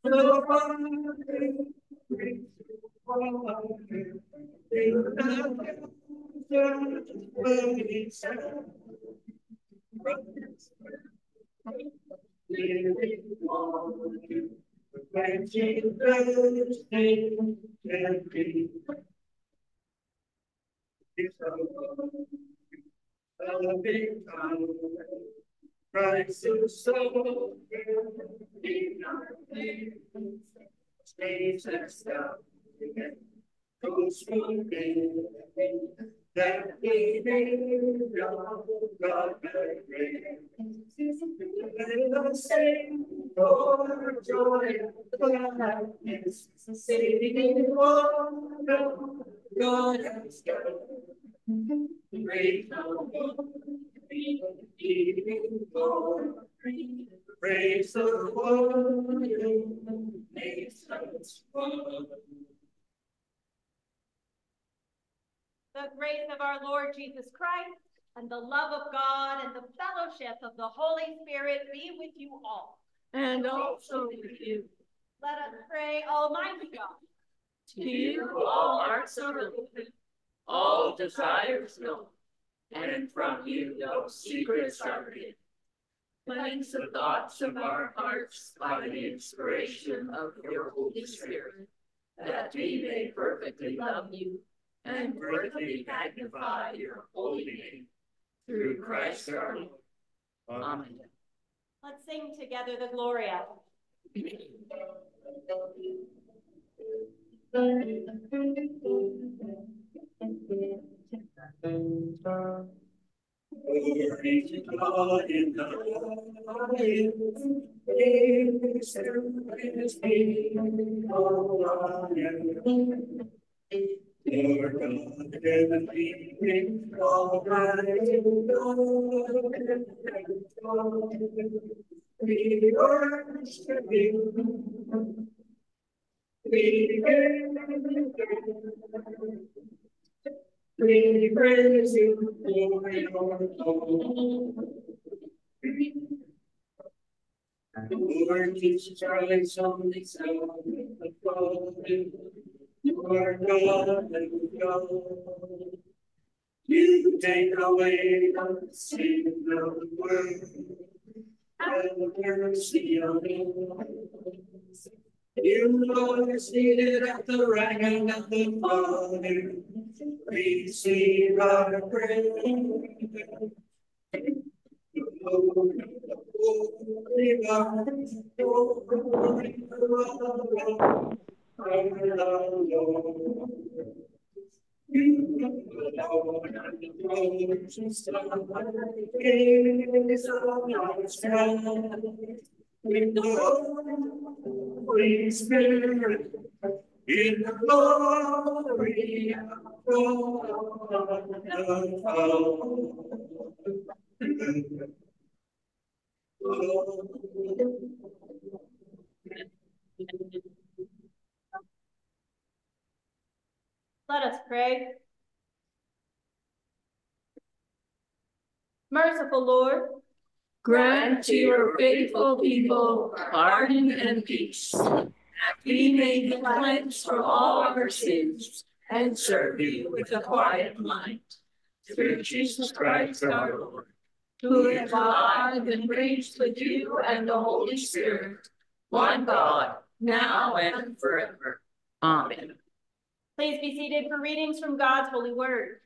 Christ is so in our stays and stuff. Goes from that we may God great. Let us sing for joy and gladness, singing wonder God has done. Great praise the Lord, nations one. The grace of our Lord Jesus Christ and the love of God and the fellowship of the Holy Spirit be with you all. And also with you. Let us pray, Almighty God. To you all hearts are open, all desires known, and from you no secrets are hidden. Cleanse the thoughts of our hearts by the inspiration of your Holy Spirit, that we may perfectly love you and worthily magnify your holy name. Through Christ our Lord. Amen. Let's sing together the Gloria. Glory to God in the highest, praise to his name, amen. Lord God, heavenly, almighty God, we worship you. We praise you for your love. Lord Jesus Christ, only Son of God, you are God and God. You take away the sin of the world. Have mercy on us. You are seated at the right hand of the Father. Receive our praise. Holy God, holy God, our Lord. You alone are the Lord, just like is on our strength. In the Holy Spirit, in the glory of God the Father. Let us pray. Merciful Lord, grant to your faithful people pardon and peace, that we may be cleansed from all our sins and serve you with a quiet mind. Through Jesus Christ our Lord, who is alive and reigns with you and the Holy Spirit, one God, now and forever. Amen. Please be seated for readings from God's holy word.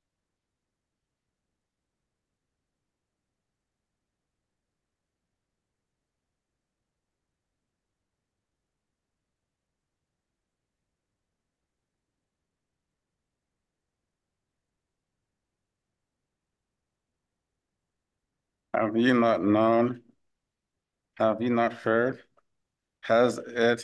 Have you not known? Have you not heard? Has it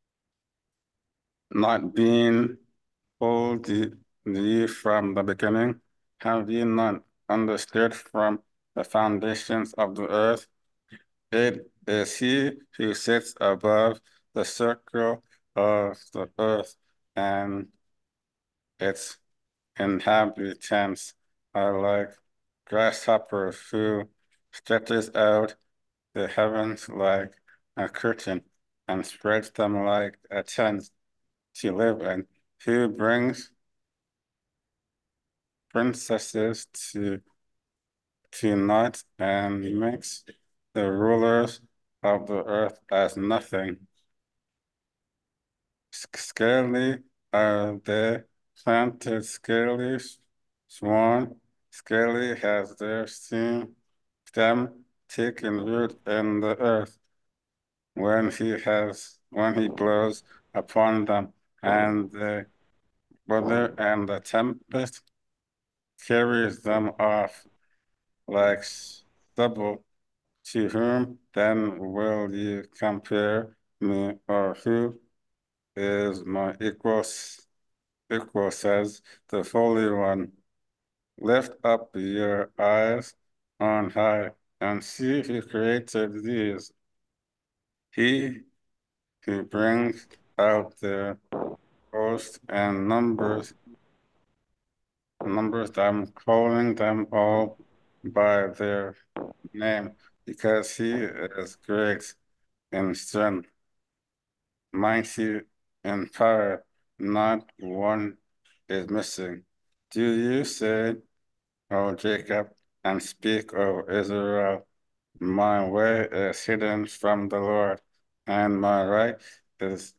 not been told to you from the beginning? Have you not understood from the foundations of the earth? It is he who sits above the circle of the earth, and its inhabitants are like grasshoppers, who stretches out the heavens like a curtain and spreads them like a tent to live in, who brings princesses to naught and makes the rulers of the earth as nothing. Scarcely are they planted, scarcely sworn, scarcely has their stem taken root in the earth, when he blows upon them, and the weather and the tempest carries them off like stubble. To whom then will you compare me, or who is my equal, says the Holy One. Lift up your eyes on high and see who created these. He who brings out their host and numbers them, calling them all by their name, because he is great in strength, mighty in power, not one is missing. Do you say, O Jacob, and speak, O Israel, my way is hidden from the Lord, and my right is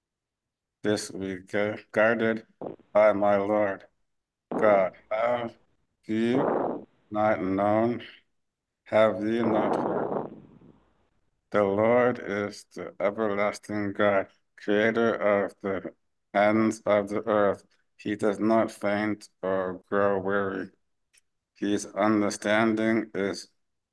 disregarded by my Lord God. Have you not known? Have you not heard? The Lord is the everlasting God, creator of the ends of the earth. He does not faint or grow weary. His understanding is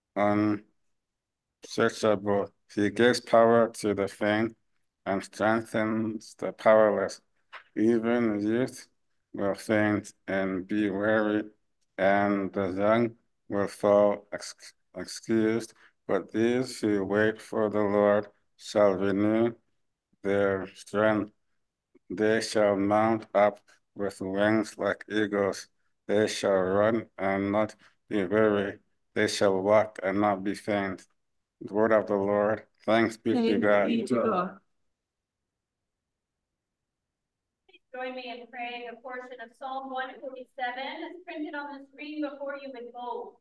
unsearchable. He gives power to the faint and strengthens the powerless. Even youth will faint and be weary, and the young will fall excused. But these who wait for the Lord shall renew their strength. They shall mount up with wings like eagles. They shall run and not be weary. They shall walk and not be faint. The word of the Lord. Thanks be to God. Join me in praying a portion of Psalm 147 as printed on the screen before you in bold.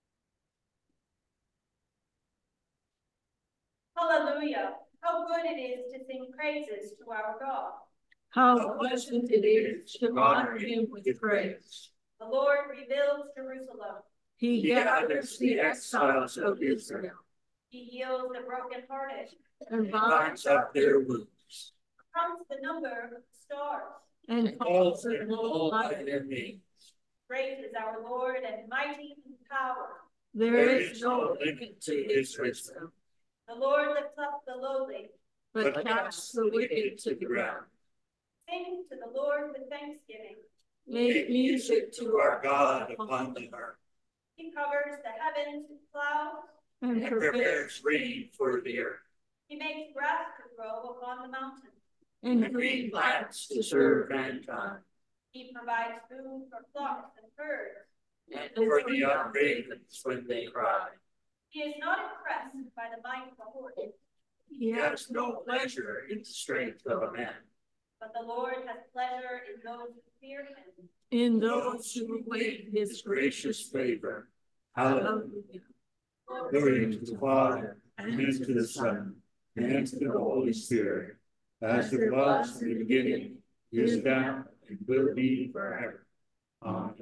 Hallelujah! How good it is to sing praises to our God. How pleasant it is to honor him with praise. The Lord rebuilds Jerusalem. He gathers the exiles of Israel. He heals the brokenhearted And binds up their wounds. Counts the number of the stars. And calls them all by their names. Great is our Lord and mighty in power. There is no limit to his wisdom. The Lord lifts up the lowly, but casts the wicked to the ground. Sing to the Lord with thanksgiving. Make music to our God upon the earth. He covers the heavens with clouds. And prepares rain for the earth. He makes grass to grow upon the mountains. And green plants to serve mankind. He provides food for flocks and herds. And for the young ravens when they cry. He is not impressed by the might of a horse. He has no pleasure in the strength of a man. But the Lord has pleasure in those who fear him. In those who await his gracious favor. Hallelujah. Glory to the Father, and to the Son, and to the Holy Spirit, as it was in the beginning, is now, and will be forever. Amen.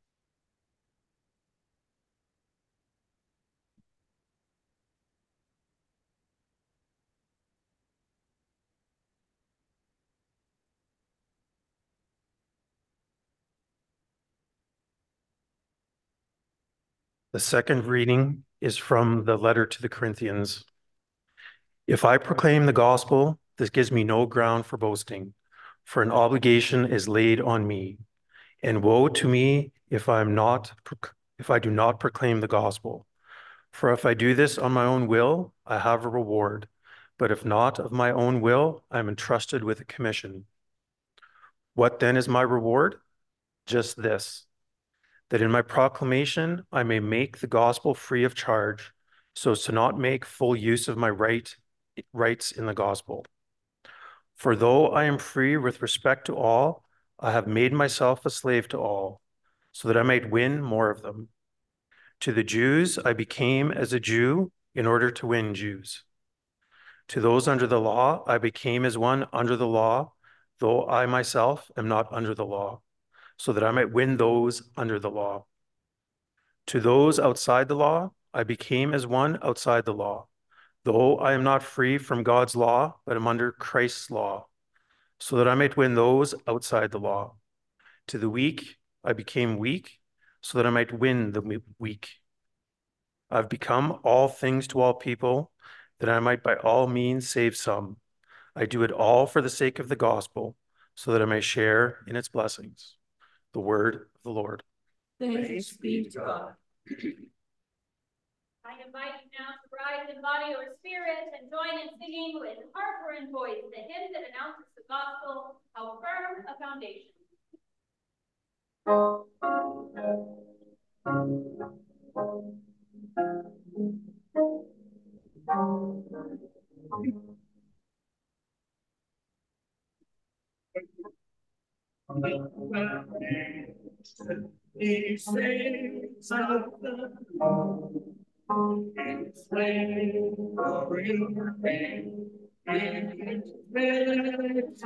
The second reading is from the letter to the Corinthians. If I proclaim the gospel, this gives me no ground for boasting, for an obligation is laid on me. And woe to me if I do not proclaim the gospel. For if I do this on my own will, I have a reward. But if not of my own will, I am entrusted with a commission. What then is my reward? Just this, that in my proclamation I may make the gospel free of charge, so as to not make full use of my right writes in the gospel. For though I am free with respect to all, I have made myself a slave to all, so that I might win more of them. To the Jews, I became as a Jew in order to win Jews. To those under the law, I became as one under the law, though I myself am not under the law, so that I might win those under the law. To those outside the law, I became as one outside the law, though I am not free from God's law, but am under Christ's law, so that I might win those outside the law. To the weak, I became weak, so that I might win the weak. I've become all things to all people, that I might by all means save some. I do it all for the sake of the gospel, so that I may share in its blessings. The word of the Lord. Thanks be to God. I invite you now to rise in body or spirit and join in singing with harper and voice the hymn that announces the gospel, How Firm a Foundation. He saves of the Lord, His flame for your pain, and His mercy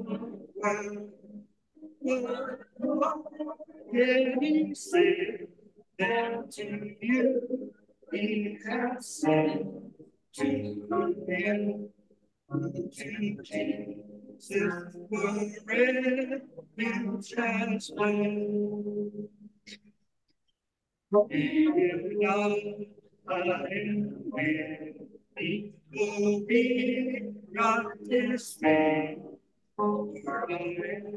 can He save them to you? He has sent to Him. To Jesus, the refuge has fled. He will not he will be not dismayed. For I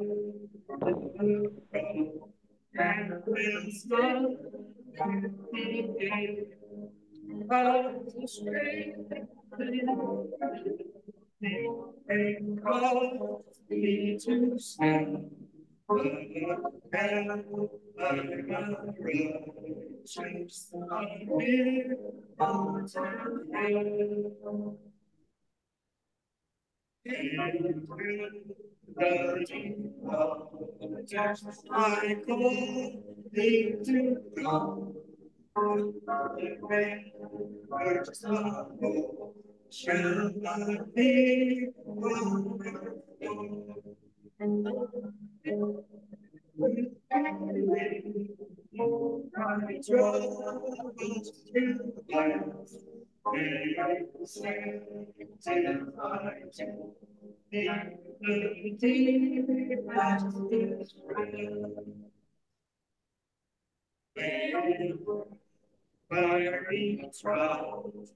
and will stand in the gate of the strength. And cause me to stand, but I righteous I will I call thee to come. Shall not be my troubles to last. May I sanctify to the deepest fiery trials.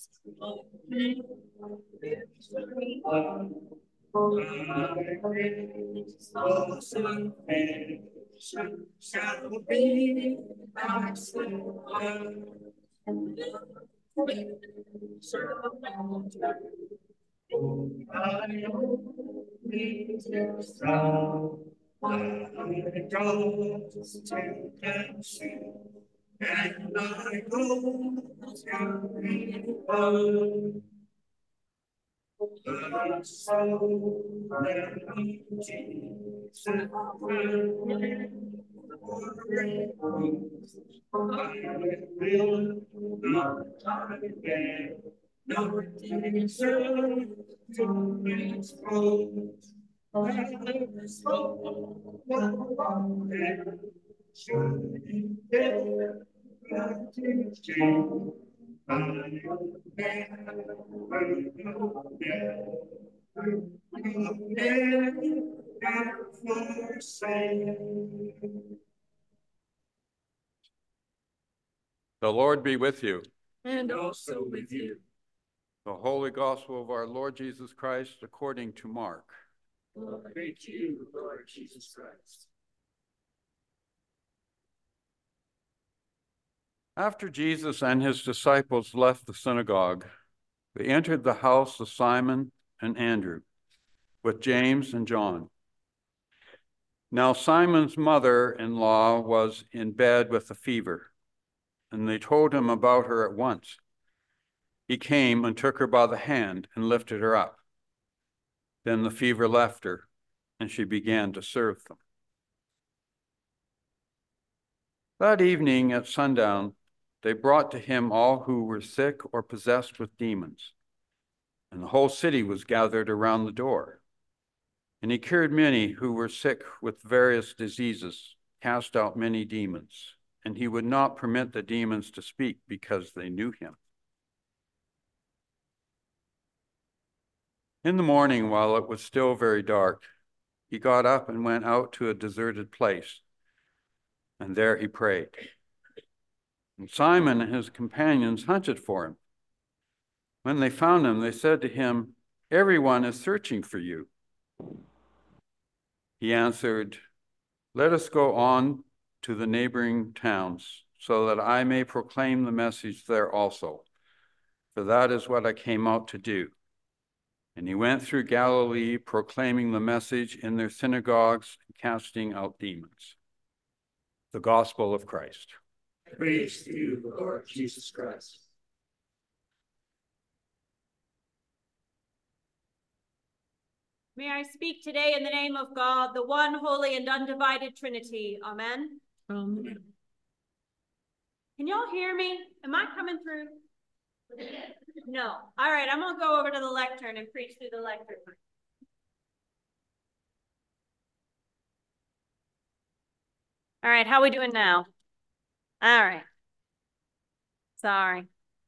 My grace also shall be thy supply. I only strong, I goes to consume, and I go to revive. The soul that Jesus I will not bear, nor deserve to expose. I soul that should dare to change. The Lord be with you. And also with you. The Holy Gospel of our Lord Jesus Christ according to Mark. Glory to you, Lord Jesus Christ. After Jesus and his disciples left the synagogue, they entered the house of Simon and Andrew with James and John. Now Simon's mother-in-law was in bed with a fever, and they told him about her at once. he came and took her by the hand and lifted her up. Then the fever left her, and she began to serve them. That evening at sundown, they brought to him all who were sick or possessed with demons, and the whole city was gathered around the door. And he cured many who were sick with various diseases, cast out many demons, and he would not permit the demons to speak because they knew him. In the morning, while it was still very dark, he got up and went out to a deserted place, and there he prayed. And Simon and his companions hunted for him. When they found him, they said to him, "Everyone is searching for you." He answered, "Let us go on to the neighboring towns, so that I may proclaim the message there also, for that is what I came out to do." And he went through Galilee, proclaiming the message in their synagogues and casting out demons. The Gospel of Christ. Praise to you, Lord Jesus Christ. May I speak today in the name of God, the one holy and undivided Trinity. Amen. Amen. Can y'all hear me? Am I coming through? No. All right, I'm going to go over to the lectern and preach through the lectern. All right, how we doing now? All right. Sorry.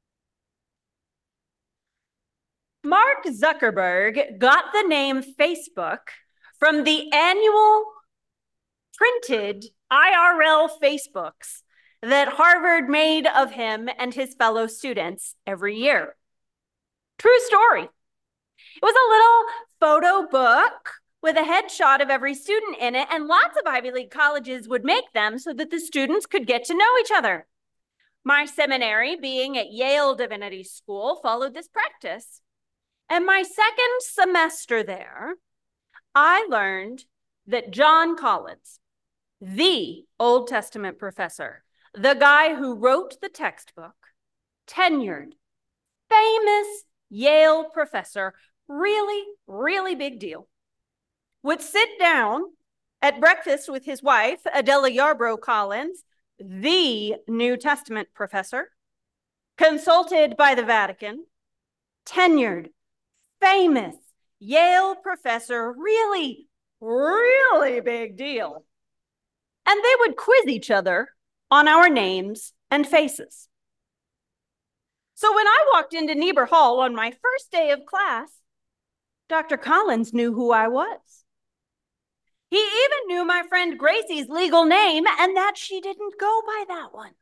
Mark Zuckerberg got the name Facebook from the annual printed IRL Facebooks that Harvard made of him and his fellow students every year. True story. It was a little photo book with a headshot of every student in it, and lots of Ivy League colleges would make them so that the students could get to know each other. My seminary, being at Yale Divinity School, followed this practice. And my second semester there, I learned that John Collins, the Old Testament professor, the guy who wrote the textbook, tenured, famous Yale professor, really, really big deal, would sit down at breakfast with his wife, Adela Yarbrough Collins, the New Testament professor, consulted by the Vatican, tenured, famous Yale professor, really, really big deal. And they would quiz each other on our names and faces. So when I walked into Niebuhr Hall on my first day of class, Dr. Collins knew who I was. He even knew my friend Gracie's legal name and that she didn't go by that one.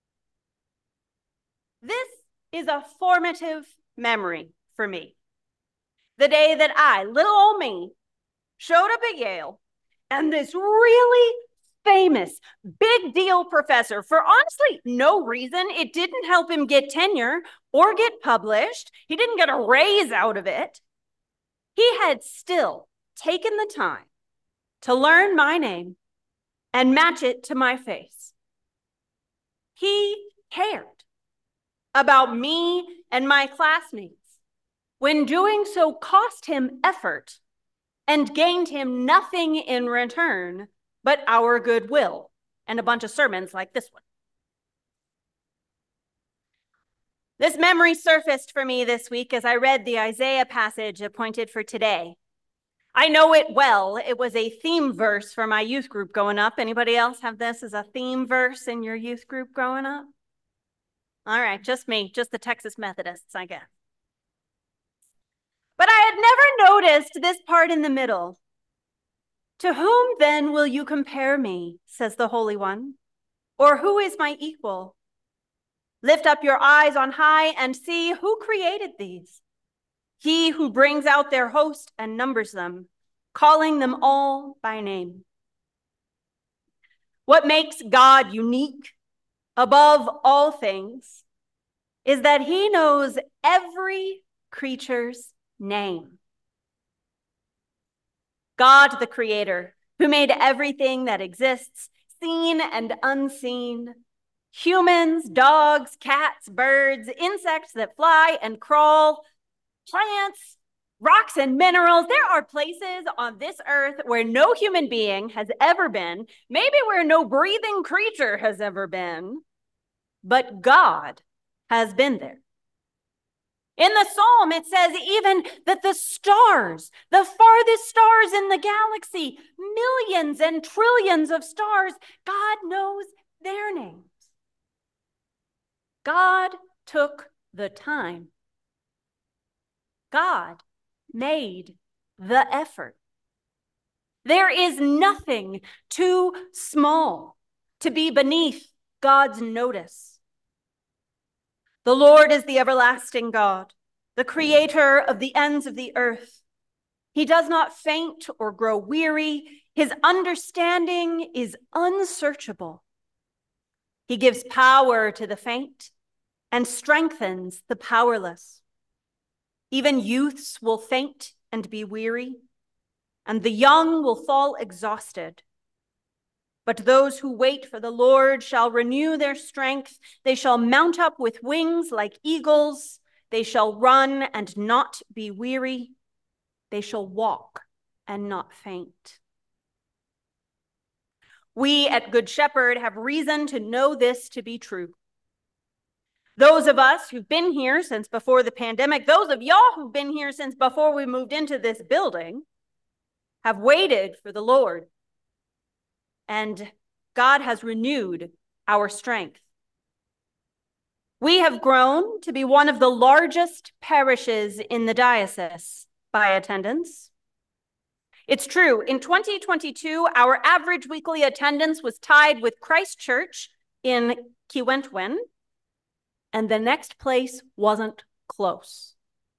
This is a formative memory for me. The day that I, little old me, showed up at Yale and this really famous, big deal professor, for honestly no reason, it didn't help him get tenure or get published. He didn't get a raise out of it. He had still taken the time to learn my name and match it to my face. He cared about me and my classmates, when doing so cost him effort and gained him nothing in return but our goodwill and a bunch of sermons like this one. This memory surfaced for me this week as I read the Isaiah passage appointed for today. I know it well. It was a theme verse for my youth group growing up. Anybody else have this as a theme verse in your youth group growing up? All right, just me, just the Texas Methodists, I guess. But I had never noticed this part in the middle. To whom then will you compare me, says the Holy One? Or who is my equal? Lift up your eyes on high and see who created these. He who brings out their host and numbers them, calling them all by name. What makes God unique above all things is that he knows every creature's name. God, the creator, who made everything that exists, seen and unseen, Humans, dogs, cats, birds, insects that fly and crawl, plants, rocks and minerals. There are places on this earth where no human being has ever been, maybe where no breathing creature has ever been, but God has been there. In the Psalm, it says even that the stars, the farthest stars in the galaxy, millions and trillions of stars, God knows their names. God took the time. God made the effort. There is nothing too small to be beneath God's notice. The Lord is the everlasting God, the creator of the ends of the earth. He does not faint or grow weary. His understanding is unsearchable. He gives power to the faint and strengthens the powerless. Even youths will faint and be weary, and the young will fall exhausted. But those who wait for the Lord shall renew their strength. They shall mount up with wings like eagles. They shall run and not be weary. They shall walk and not faint. We at Good Shepherd have reason to know this to be true. Those of us who've been here since before the pandemic, those of y'all who've been here since before we moved into this building, have waited for the Lord. And God has renewed our strength. We have grown to be one of the largest parishes in the diocese by attendance. It's true, in 2022, our average weekly attendance was tied with Christ Church in Kiwentwen, and the next place wasn't close.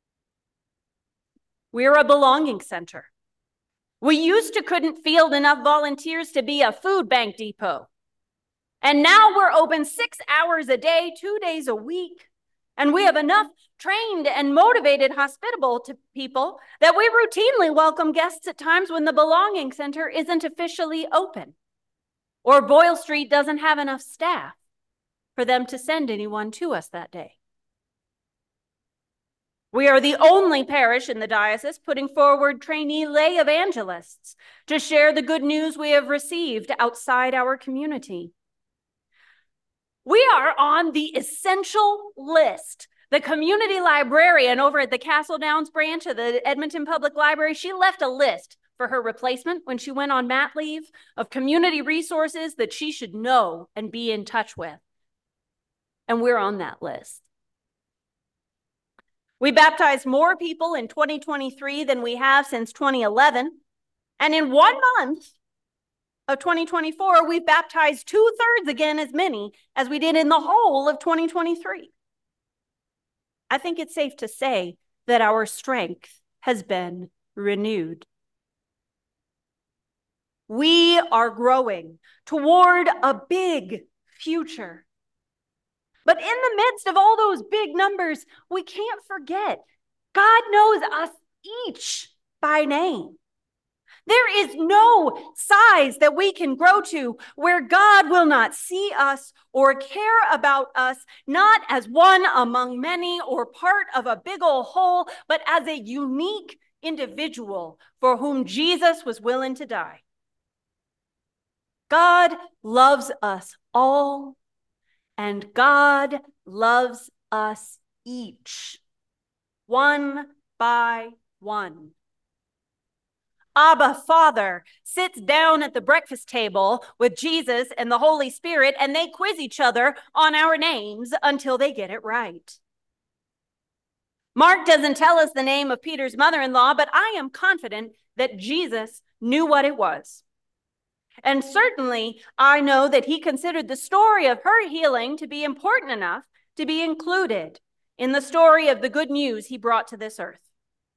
We're a belonging center. We used to couldn't field enough volunteers to be a food bank depot. And now we're open 6 hours a day, 2 days a week. And we have enough trained and motivated hospitable people that we routinely welcome guests at times when the belonging center isn't officially open, or Boyle Street doesn't have enough staff for them to send anyone to us that day. We are the only parish in the diocese putting forward trainee lay evangelists to share the good news we have received outside our community. We are on the essential list. The community librarian over at the Castle Downs branch of the Edmonton Public Library, she left a list for her replacement when she went on mat leave of community resources that she should know and be in touch with. And we're on that list. We baptized more people in 2023 than we have since 2011. And in 1 month of 2024, we've baptized 2/3 again as many as we did in the whole of 2023. I think it's safe to say that our strength has been renewed. We are growing toward a big future. But in the midst of all those big numbers, we can't forget God knows us each by name. There is no size that we can grow to where God will not see us or care about us, not as one among many or part of a big old whole, but as a unique individual for whom Jesus was willing to die. God loves us all, and God loves us each, one by one. Abba, Father, sits down at the breakfast table with Jesus and the Holy Spirit, and they quiz each other on our names until they get it right. Mark doesn't tell us the name of Peter's mother-in-law, but I am confident that Jesus knew what it was. And certainly, I know that he considered the story of her healing to be important enough to be included in the story of the good news he brought to this earth.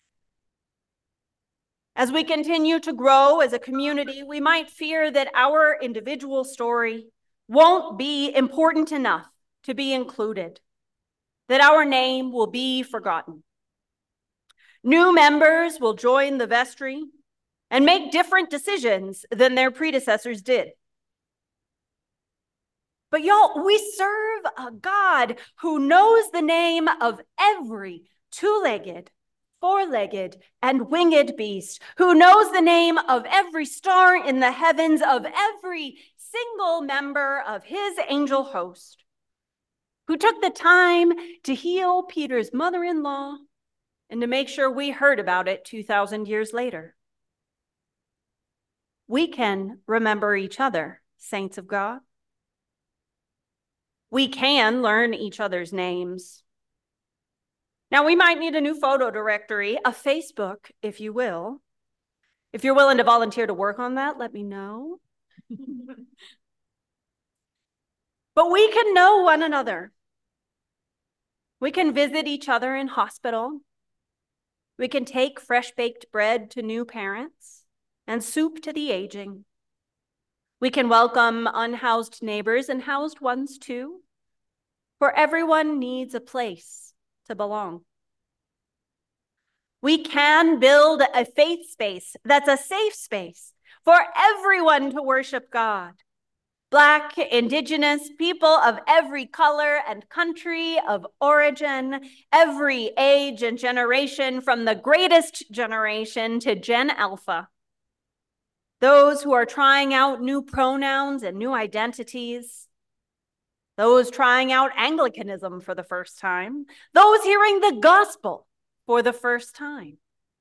As we continue to grow as a community, we might fear that our individual story won't be important enough to be included, that our name will be forgotten. New members will join the vestry and make different decisions than their predecessors did. But y'all, we serve a God who knows the name of every two-legged, four-legged, and winged beast, who knows the name of every star in the heavens, of every single member of his angel host, who took the time to heal Peter's mother-in-law and to make sure we heard about it 2,000 years later. We can remember each other, saints of God. We can learn each other's names. Now, we might need a new photo directory, a Facebook, if you will. If you're willing to volunteer to work on that, let me know. But we can know one another. We can visit each other in hospital. We can take fresh-baked bread to new parents and soup to the aging. We can welcome unhoused neighbors and housed ones too, for everyone needs a place to belong. We can build a faith space that's a safe space for everyone to worship God. Black, Indigenous, people of every color and country of origin, every age and generation, from the greatest generation to Gen Alpha. Those who are trying out new pronouns and new identities. Those trying out Anglicanism for the first time. Those hearing the gospel for the first time.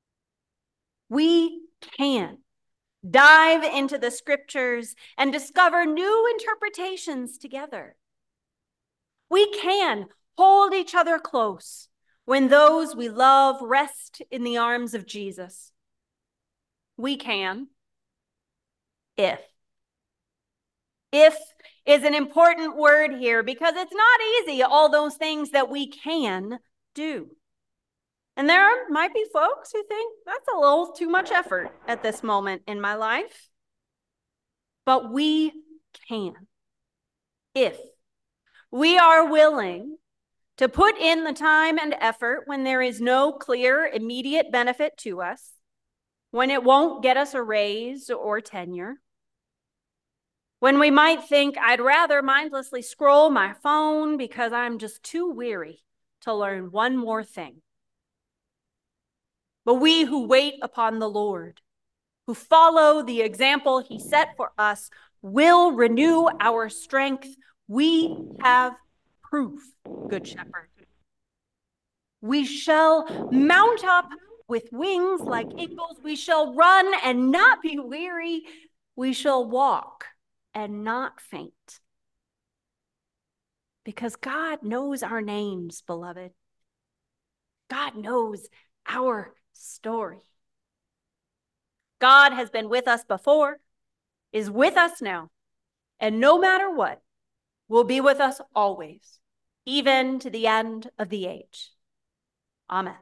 We can dive into the scriptures and discover new interpretations together. We can hold each other close when those we love rest in the arms of Jesus. We can, if. If is an important word here because it's not easy, all those things that we can do. And there might be folks who think that's a little too much effort at this moment in my life. But we can, if we are willing to put in the time and effort when there is no clear, immediate benefit to us, when it won't get us a raise or tenure, when we might think I'd rather mindlessly scroll my phone because I'm just too weary to learn one more thing. But we who wait upon the Lord, who follow the example he set for us, will renew our strength. We have proof, Good Shepherd. We shall mount up with wings like eagles. We shall run and not be weary. We shall walk and not faint. Because God knows our names, beloved. God knows our story. God has been with us before, is with us now, and no matter what, will be with us always, even to the end of the age. Amen.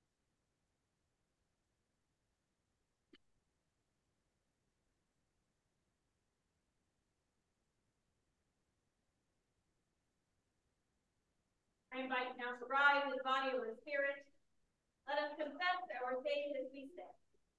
I invite now to rise in the body of the Spirit. Let us confess our faith as we say.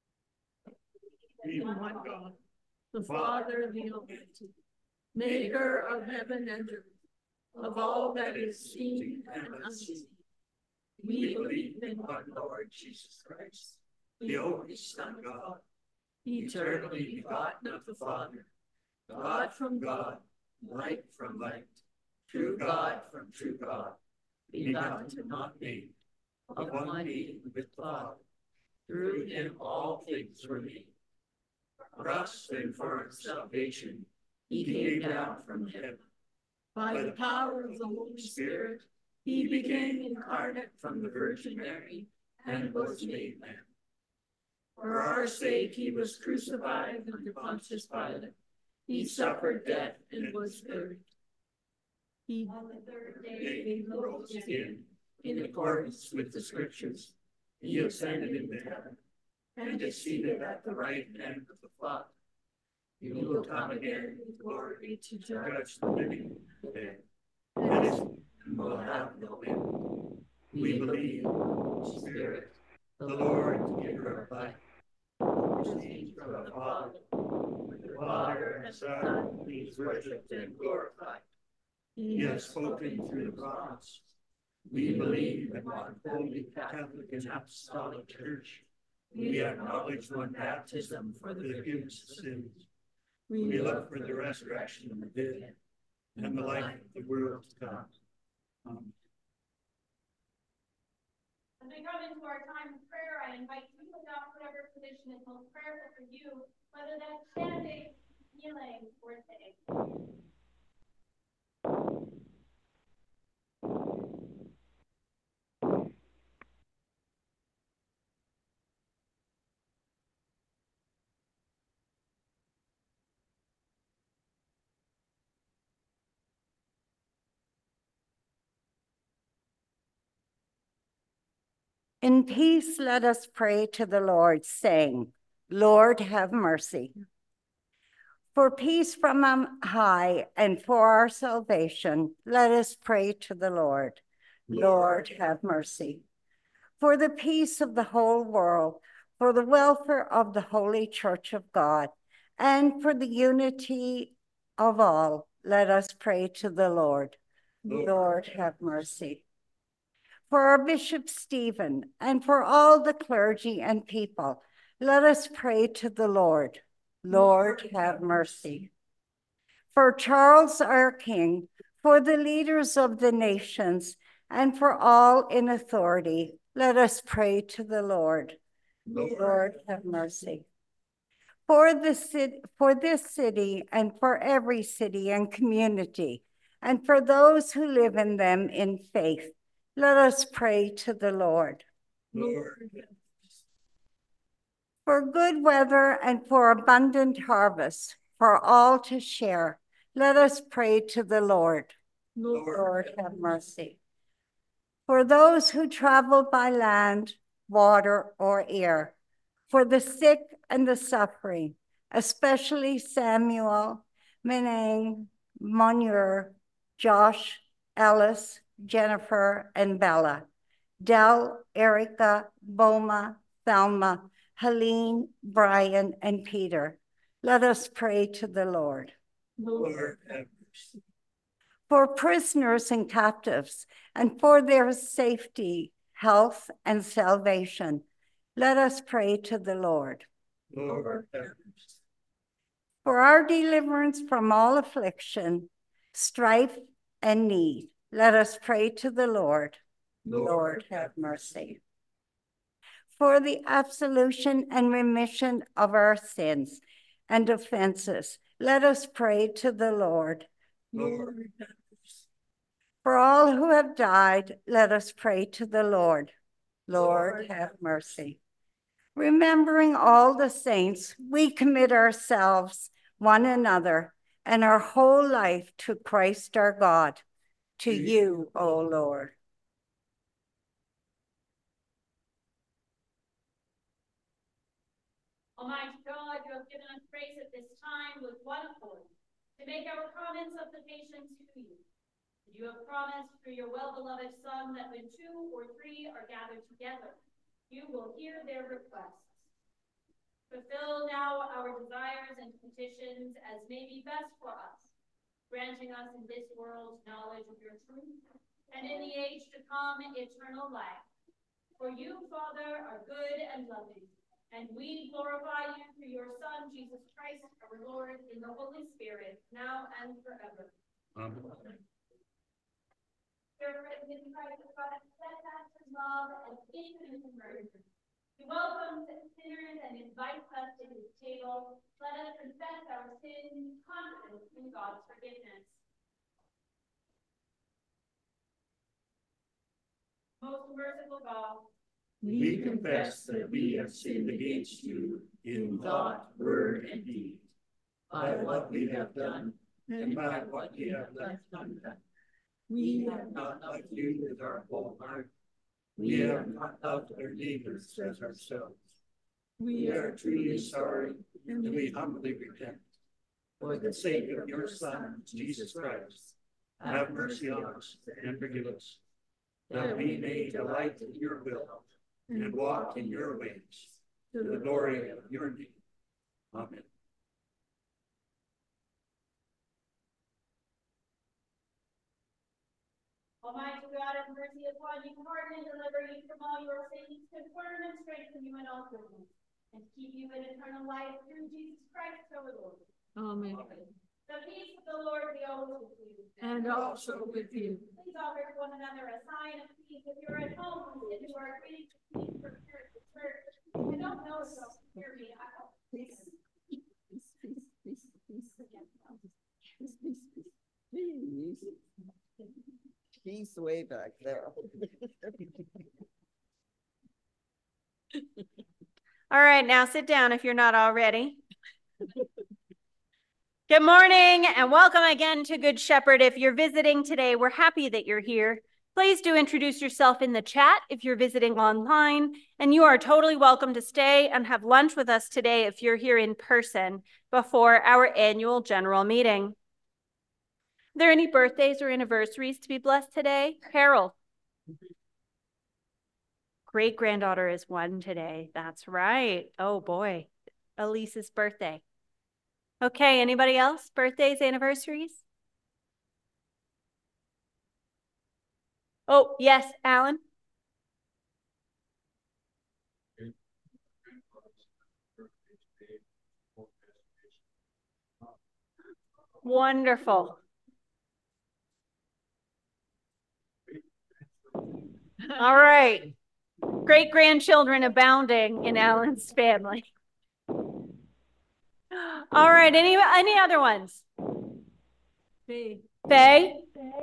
In one God, the Father of the Almighty, maker of heaven and earth, of all that is seen and unseen. We believe in one Lord Jesus Christ, the only Son of God, eternally begotten of the Father, God from God, light from light, true God from true God, begotten and not made, of one being with the Father. Through him all things were made. For us and for our salvation, he came down from heaven. By the power of the Holy Spirit, he became incarnate from the Virgin Mary and was made man. For our sake he was crucified under Pontius Pilate. He suffered death and was buried. He on the third day rose again, in accordance with the Scriptures. He ascended into heaven and is seated at the right hand of the Father. He will come again in glory to judge the living and the dead, and will have no end. We believe in the Holy Spirit, the Lord, the giver of life, who proceeds from the Father, with the Father and Son, he is worshipped and glorified. He has spoken through the prophets. We believe in one holy Catholic and Apostolic Church. We acknowledge one baptism for the forgiveness of sins. We look for the resurrection of the dead and the life of the world to come. Amen. As we come into our time of prayer, I invite you to adopt whatever position is most prayerful for you, whether that's standing, kneeling, or sitting. In peace, let us pray to the Lord, saying, Lord, have mercy. For peace from on high and for our salvation, let us pray to the Lord. Lord, have mercy. For the peace of the whole world, for the welfare of the Holy Church of God, and for the unity of all, let us pray to the Lord. Lord, have mercy. For our Bishop Stephen and for all the clergy and people, let us pray to the Lord. Lord, have mercy. For Charles, our King, for the leaders of the nations, and for all in authority, let us pray to the Lord. Lord, have mercy. For this city and for every city and community, and for those who live in them in faith, let us pray to the Lord. Lord, For good weather and for abundant harvest, for all to share, let us pray to the Lord. Lord, have mercy. For those who travel by land, water, or air, for the sick and the suffering, especially Samuel, Menang, Monur, Josh, Ellis, Jennifer, and Bella, Del, Erica, Boma, Thelma, Helene, Brian, and Peter. Let us pray to the Lord. Lord, have mercy. For prisoners and captives, and for their safety, health, and salvation, let us pray to the Lord. Lord, have mercy. For our deliverance from all affliction, strife, and need, let us pray to the Lord. Lord, have mercy. For the absolution and remission of our sins and offenses, let us pray to the Lord. Lord, have mercy. For all who have died, let us pray to the Lord. Lord, have mercy. Remembering all the saints, we commit ourselves, one another, and our whole life to Christ our God. To you, O Lord. Almighty God, you have given us grace at this time with one accord to make our comments of the patience to you. And you have promised through your well-beloved Son that when 2 or 3 are gathered together, you will hear their requests. Fulfill now our desires and petitions as may be best for us, granting us in this world knowledge of your truth, and in the age to come eternal life. For you, Father, are good and loving, and we glorify you through your Son, Jesus Christ, our Lord, in the Holy Spirit, now and forever. Amen. Spirit in Christ, God, steadfast in love and infinite in mercy. He welcomes sinners and invites us to his table. Let us confess our sins, confident in God's forgiveness. Most merciful God, We confess that we have sinned against you in thought, word, and deed, by what we have done and by what we have left undone. We have not loved you with our whole heart. We have not loved our neighbors as ourselves. We are truly sorry, and we humbly repent. For the sake of your Son, Jesus Christ, have mercy on us and forgive us, that we may delight in your will and walk in your ways, to the glory of your name. Amen. Almighty God, have mercy upon you, pardon and deliver you from all your sins, confirm and strengthen you in all goodness, and keep you in eternal life through Jesus Christ our Lord. Amen. The peace of the Lord be always with you. And also with you. Please offer to one another a sign of peace. If you're at home and you are greeting peace from church to church, I don't know if you'll hear me. I don't. Peace, peace, peace, peace, peace, peace, peace, peace. He's way back there. All right, now sit down if you're not already. Good morning and welcome again to Good Shepherd. If you're visiting today, we're happy that you're here. Please do introduce yourself in the chat if you're visiting online, and you are totally welcome to stay and have lunch with us today if you're here in person before our annual general meeting. Are there any birthdays or anniversaries to be blessed today? Carol. Great-granddaughter is one today. That's right. Oh boy, Elise's birthday. Okay, anybody else? Birthdays, anniversaries? Oh, yes, Alan. Wonderful. All right. Great-grandchildren abounding in Alan's family. All right, any other ones? Faye?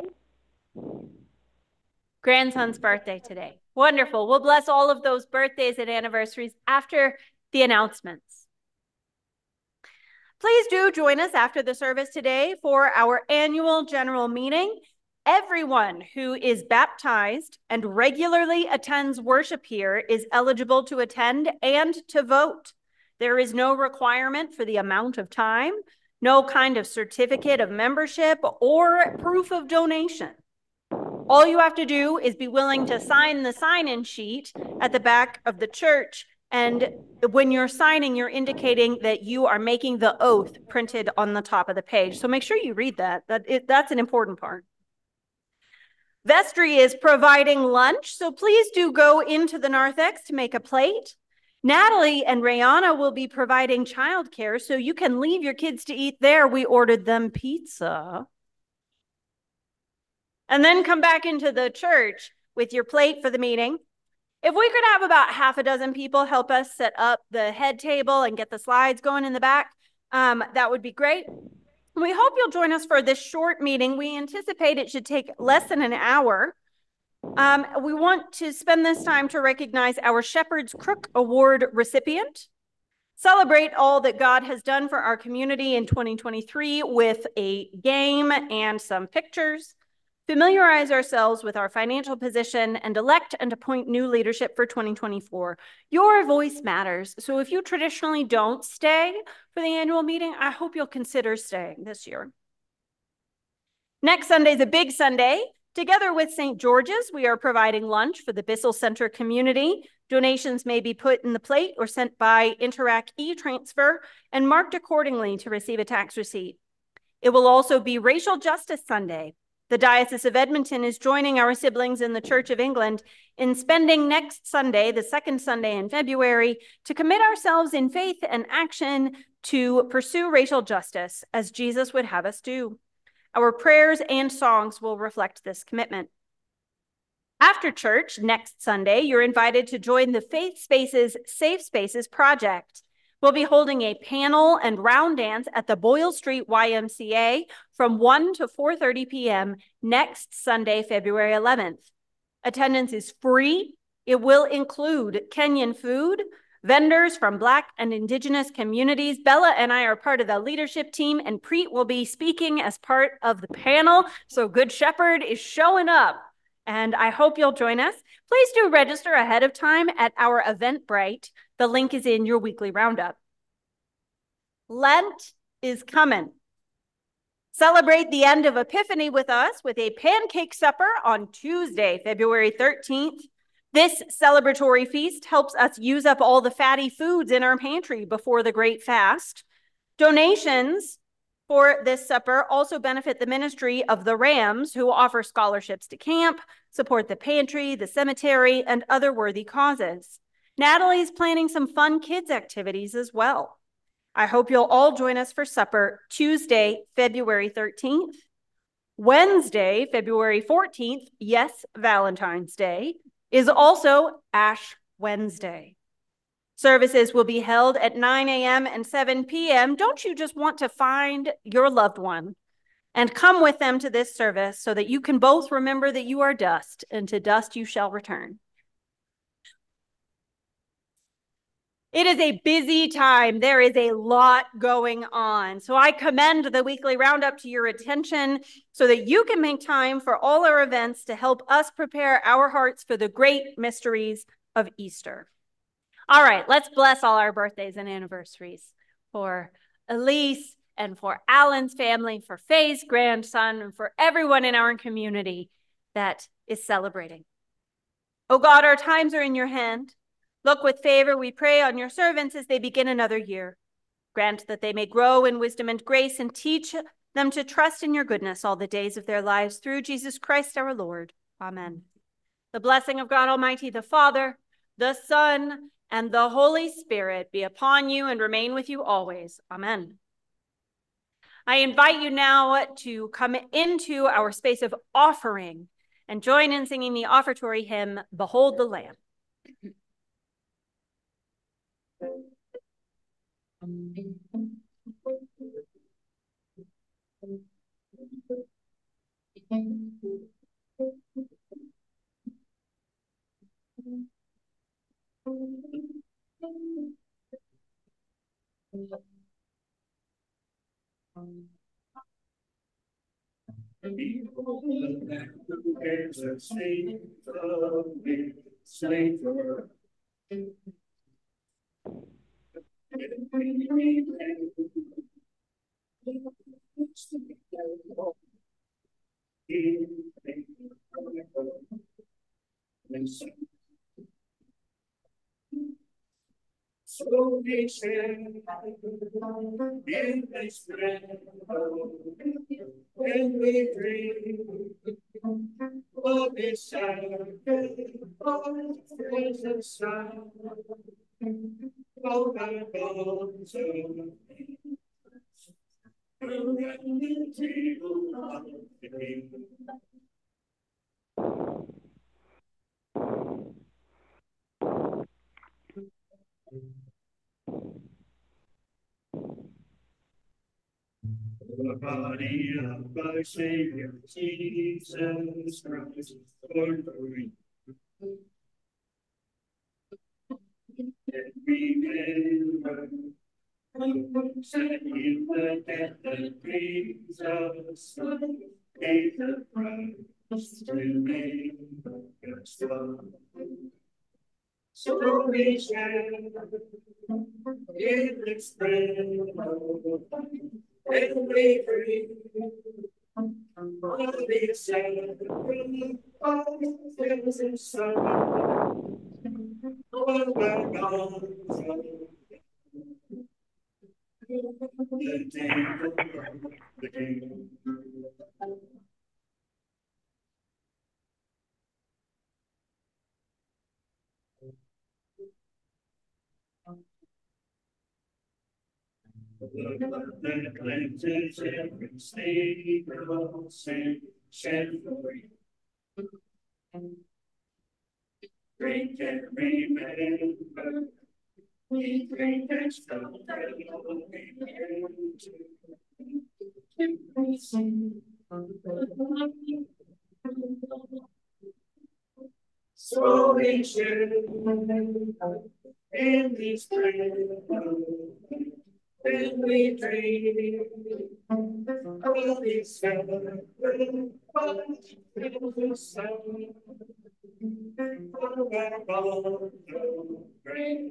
Grandson's birthday today. Wonderful. We'll bless all of those birthdays and anniversaries after the announcements. Please do join us after the service today for our annual general meeting. Everyone who is baptized and regularly attends worship here is eligible to attend and to vote. There is no requirement for the amount of time, no kind of certificate of membership or proof of donation. All you have to do is be willing to sign the sign-in sheet at the back of the church. And when you're signing, you're indicating that you are making the oath printed on the top of the page. So make sure you read that. That's an important part. Vestry is providing lunch, so please do go into the narthex to make a plate. Natalie and Rayana will be providing childcare, so you can leave your kids to eat there. We ordered them pizza. And then come back into the church with your plate for the meeting. If we could have about half a dozen people help us set up the head table and get the slides going in the back, that would be great. We hope you'll join us for this short meeting. We anticipate it should take less than an hour. We want to spend this time to recognize our Shepherd's Crook Award recipient, celebrate all that God has done for our community in 2023 with a game and some pictures, familiarize ourselves with our financial position, and elect and appoint new leadership for 2024. Your voice matters. So if you traditionally don't stay for the annual meeting, I hope you'll consider staying this year. Next Sunday is a big Sunday. Together with St. George's, we are providing lunch for the Bissell Center community. Donations may be put in the plate or sent by Interac e-transfer and marked accordingly to receive a tax receipt. It will also be Racial Justice Sunday. The Diocese of Edmonton is joining our siblings in the Church of England in spending next Sunday, the second Sunday in February, to commit ourselves in faith and action to pursue racial justice as Jesus would have us do. Our prayers and songs will reflect this commitment. After church next Sunday, you're invited to join the Faith Spaces Safe Spaces project. We'll be holding a panel and round dance at the Boyle Street YMCA from 1 to 4:30 p.m. next Sunday, February 11th. Attendance is free. It will include Kenyan food, vendors from Black and Indigenous communities. Bella and I are part of the leadership team, and Preet will be speaking as part of the panel. So Good Shepherd is showing up, and I hope you'll join us. Please do register ahead of time at our Eventbrite. The link is in your weekly roundup. Lent is coming. Celebrate the end of Epiphany with us with a pancake supper on Tuesday, February 13th. This celebratory feast helps us use up all the fatty foods in our pantry before the Great Fast. Donations for this supper also benefit the ministry of the Rams, who offer scholarships to camp, support the pantry, the cemetery, and other worthy causes. Natalie's planning some fun kids activities as well. I hope you'll all join us for supper Tuesday, February 13th. Wednesday, February 14th, yes, Valentine's Day, is also Ash Wednesday. Services will be held at 9 a.m. and 7 p.m. Don't you just want to find your loved one and come with them to this service so that you can both remember that you are dust, and to dust you shall return. It is a busy time. There is a lot going on. So I commend the weekly roundup to your attention so that you can make time for all our events to help us prepare our hearts for the great mysteries of Easter. All right, let's bless all our birthdays and anniversaries for Elise and for Alan's family, for Faye's grandson, and for everyone in our community that is celebrating. Oh God, our times are in your hand. Look with favor, we pray, on your servants as they begin another year. Grant that they may grow in wisdom and grace, and teach them to trust in your goodness all the days of their lives, through Jesus Christ our Lord. Amen. The blessing of God Almighty, the Father, the Son, and the Holy Spirit be upon you and remain with you always. Amen. I invite you now to come into our space of offering and join in singing the offertory hymn, Behold the Lamb. So we share in this bread, when we drink of His sacrament, precious Son, of our bones and around the table of the King. The body of our Savior, Jesus Christ, born for me. And remember, set in the death that brings us, gave the price to make us one. So we share in this bread, and we drink of His sacrament, precious Son, of our God, the table of the King. The blood that cleanses every stain of sin, shed for you. Drink and remember, we drink and stop so we share in this bread, and we drink of His sacrament, precious Son, of our God, grace,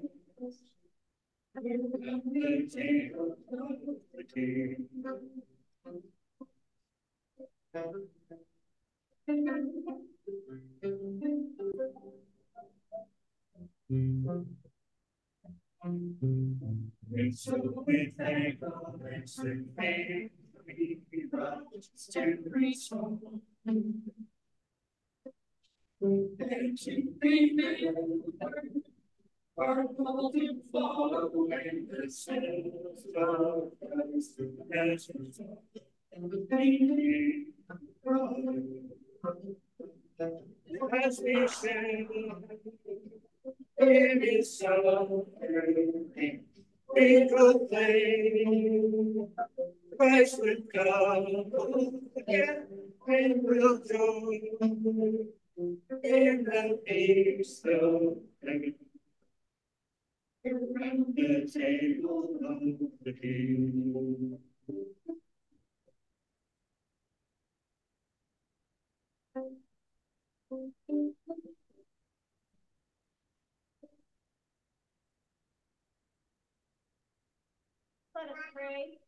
the table of the King. And so we thank God and sing, every soul. And to remember our golden flow and the sands of Christ as we fall. And the baby as we sing, it is so early. We proclaim Christ will come again, and we'll join in the feast of heaven. Around the table of the King. Let us pray.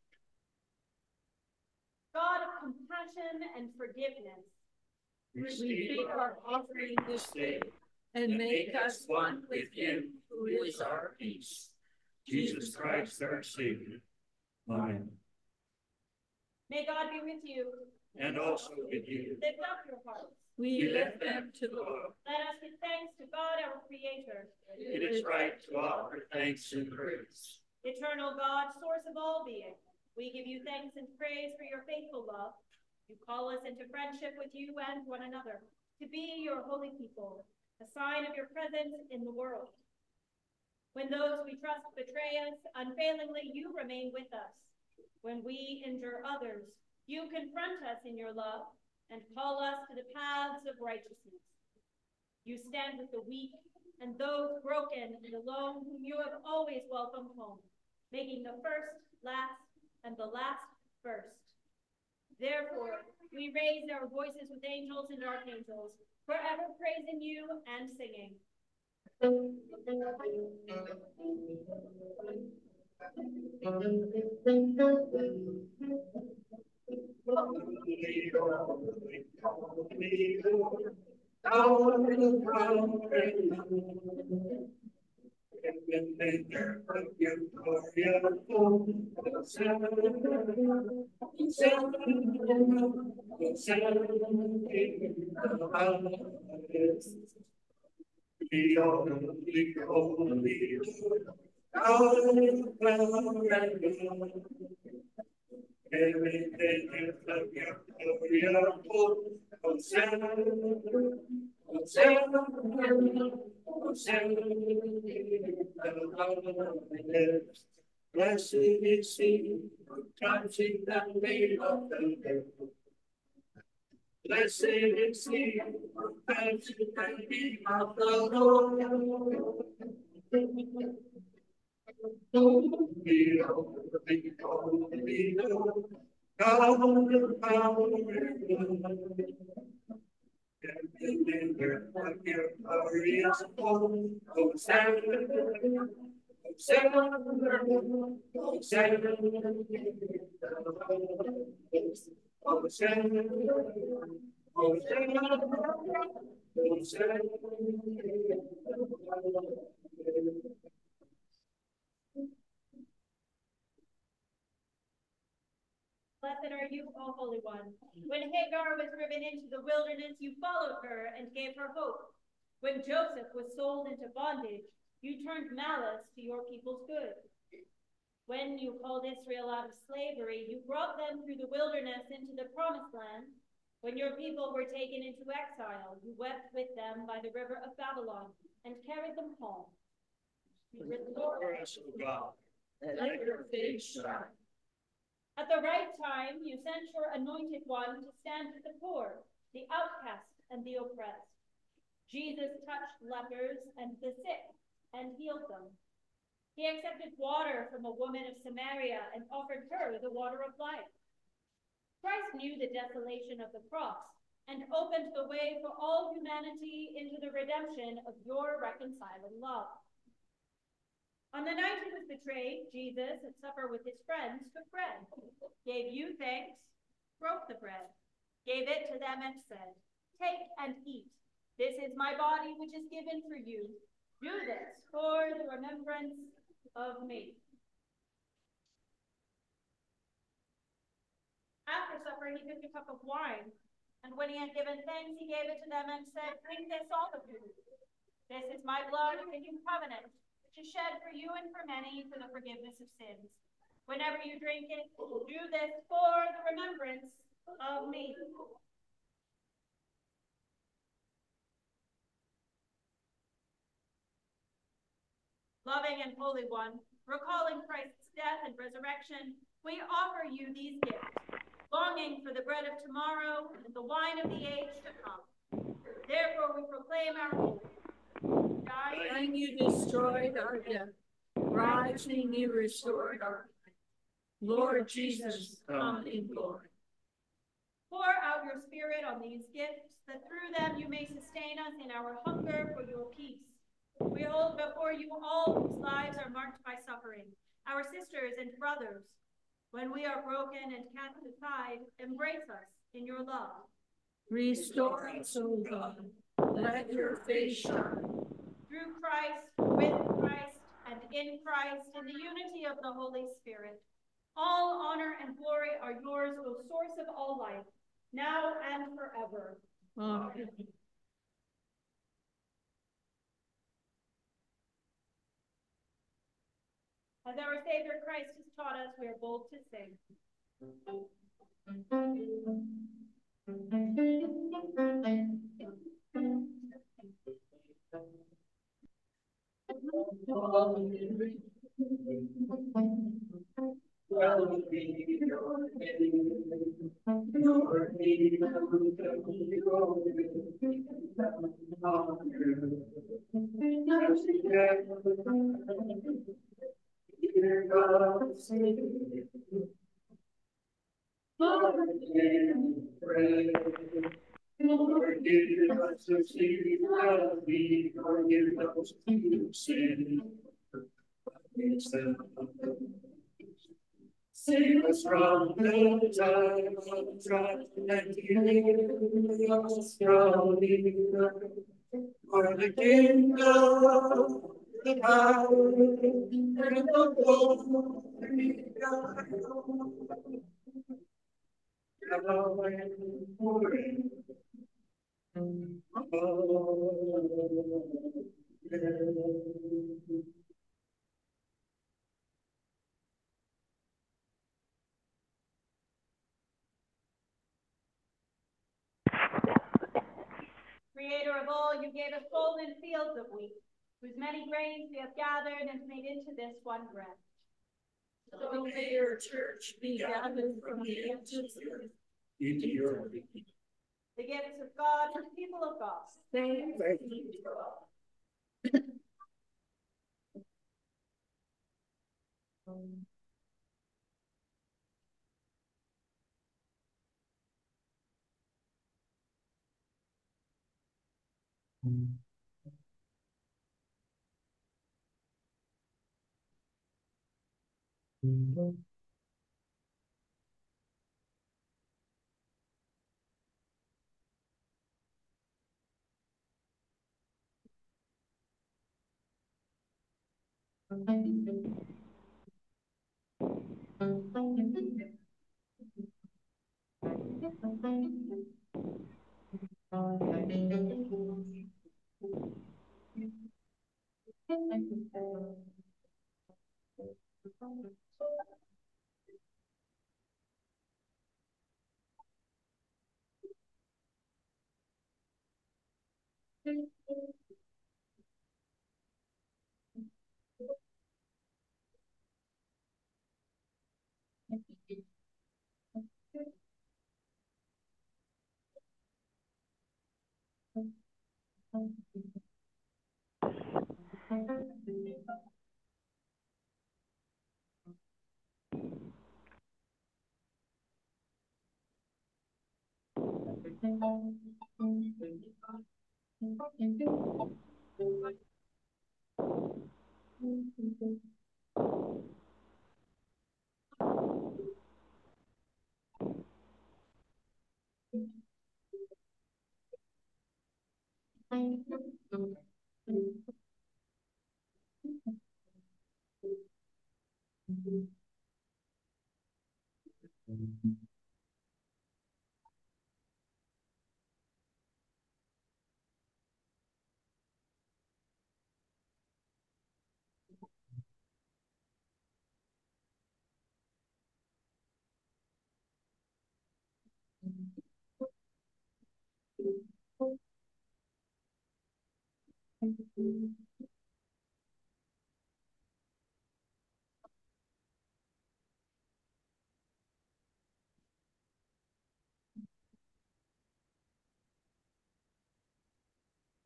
God of compassion and forgiveness, Receive our offering this day, and make us one with him who is our peace. Jesus Christ, our Savior. Amen. may God be with you. And also with you. Lift up your hearts. We lift them to the Lord. Let us give thanks to God our Creator. It is right to offer thanks and praise. Eternal God, source of all being, we give you thanks and praise for your faithful love. You call us into friendship with you and one another, to be your holy people, a sign of your presence in the world. When those we trust betray us, unfailingly you remain with us. When we injure others, you confront us in your love and call us to the paths of righteousness. You stand with the weak and those broken and alone whom you have always welcomed home, making the first last and the last first. Therefore, we raise our voices with angels and archangels, forever praising you and singing. Everything of your blessed is he who comes in the name of the Lord. Blessed is he who comes in the name of the Lord. Holy, holy, holy Lord, God of power and love. Everything of your glorious holy, Hosanna, Hosanna, Hosanna, Hosanna, Hosanna, Hosanna. Blessed are you, O Holy One. When Hagar was driven into the wilderness, you followed her and gave her hope. When Joseph was sold into bondage, you turned malice to your people's good. When you called Israel out of slavery, you brought them through the wilderness into the promised land. When your people were taken into exile, you wept with them by the river of Babylon and carried them home. You Restore us, O God, and let your face shine. At the right time, you sent your anointed one to stand with the poor, the outcast, and the oppressed. Jesus touched lepers and the sick and healed them. He accepted water from a woman of Samaria and offered her the water of life. Christ knew the desolation of the cross and opened the way for all humanity into the redemption of your reconciling love. On the night he was betrayed, Jesus, at supper with his friends, took bread, gave you thanks, broke the bread, gave it to them and said, "Take and eat. This is my body which is given for you. Do this for the remembrance of me." After supper, he took a cup of wine, and when he had given thanks, he gave it to them and said, "Drink this, all of you. This is my blood of the new covenant, which is shed for you and for many for the forgiveness of sins. Whenever you drink it, do this for the remembrance of me." Loving and Holy One, recalling Christ's death and resurrection, we offer you these gifts, longing for the bread of tomorrow and the wine of the age to come. Therefore we proclaim our hope. Dying, you destroyed our death. Rising, you restored our life. Lord Jesus, come in glory. Pour out your Spirit on these gifts, that through them you may sustain us in our hunger for your peace. We hold before you all whose lives are marked by suffering, our sisters and brothers. When we are broken and cast aside, embrace us in your love. Restore us, O God. Let your face shine. Through Christ, with Christ, and in Christ, in the unity of the Holy Spirit, all honor and glory are yours, O source of all life, now and forever. Amen. As our Savior Christ has taught us, we are bold to sing. Lord, give us the spirit of thee, forgive us to sin. Save us from the time of trial and deliver us from evil. For the kingdom, the power, and the glory now and forever. Amen. Creator of all, you gave us golden fields of wheat, whose many grains we have gathered and made into this one bread. So may your church be gathered from the ends of the earth Into your The gifts of God to the people of God. Thanks be to God.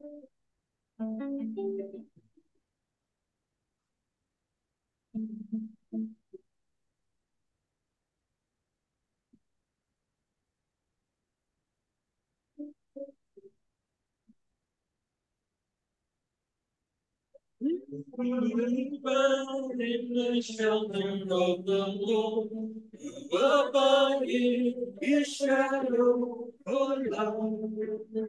Found in the shelter of the Lord, above His shadow for life.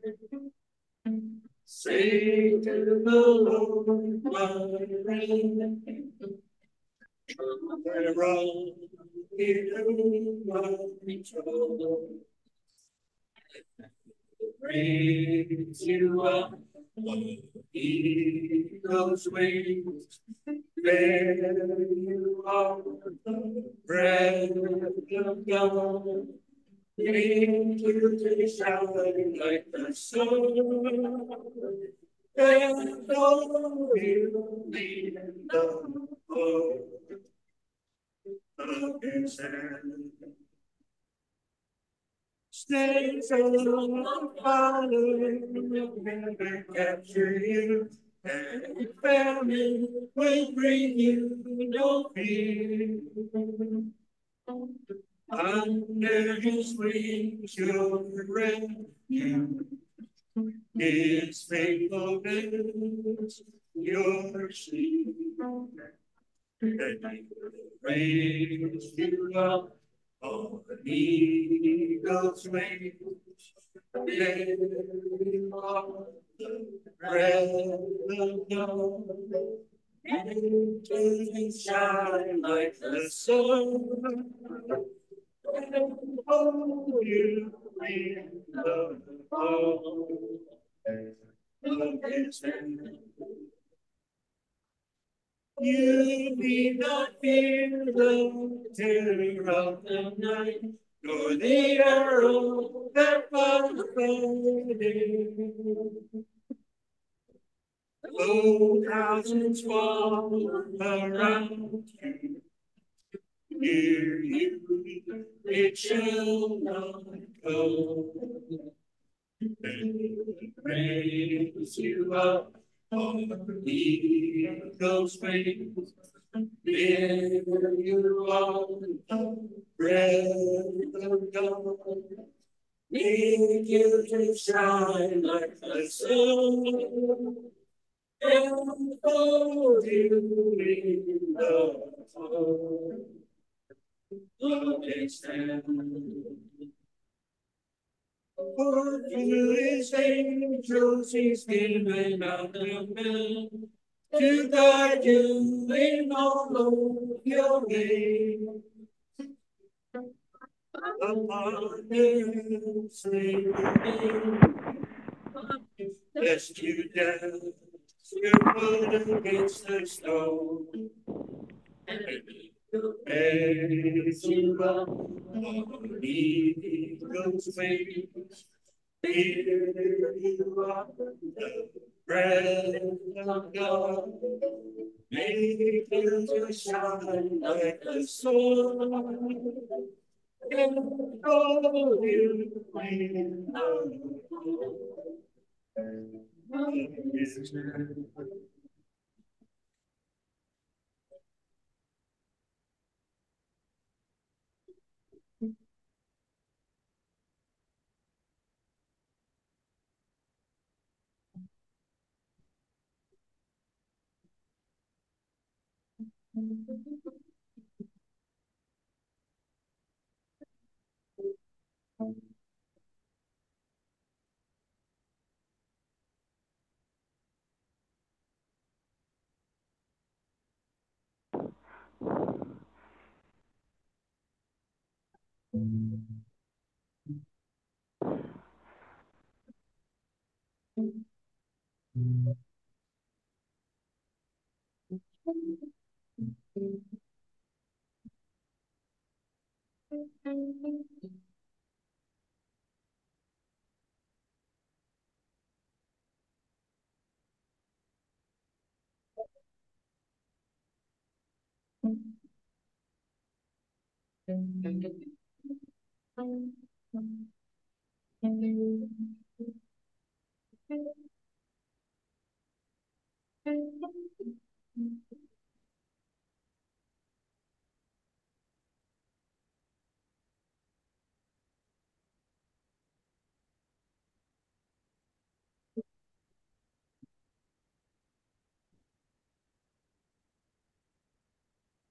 Say to the Lord, my friend, I run into my trouble. Brings you up on eagle's wings. There you are, the breath of God. Make you to shine like the sun. And though you lead the heart of His hand, stains of fire will never capture you, and famine will bring you no fear. Under His wings you're refuge, His faithfulness your shield, and He will raise you up on eagle's wings. There you are, the breath of God, and to shine like the sun. And hold you in the palm of His hand. You need not fear the terror of the night, nor the arrow that flies by day. Though thousands fall around you, near you it shall not come. And He raise you up on eagle's wings. There you are, the breath of God. Make you to shine like the sun, and hold you in the palm of His hand. For to His angels He's given out the man, to guide you in all of your ways. Upon earth they remain, lest you dash your foot against the stone. And as you up on eagle's wings, here you are, the breath of God. Make you to shine like the sun, and hold you in the palm of His hand.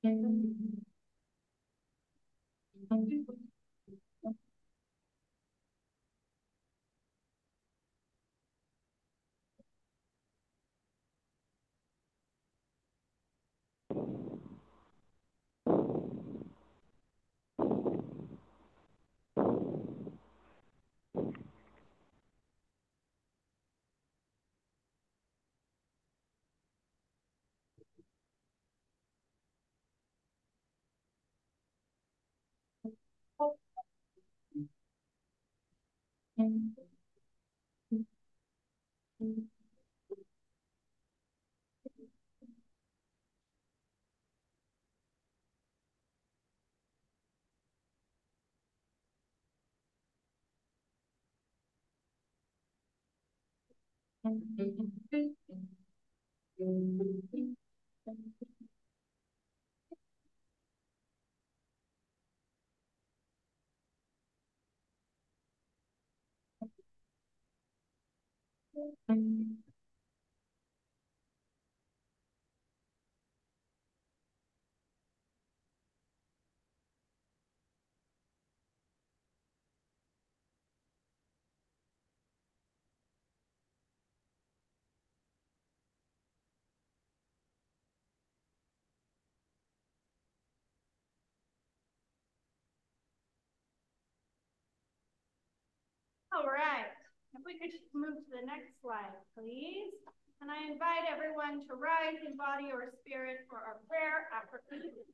All right, if we could move to the next slide, please. And I invite everyone to rise in body or spirit for our prayer affirmation.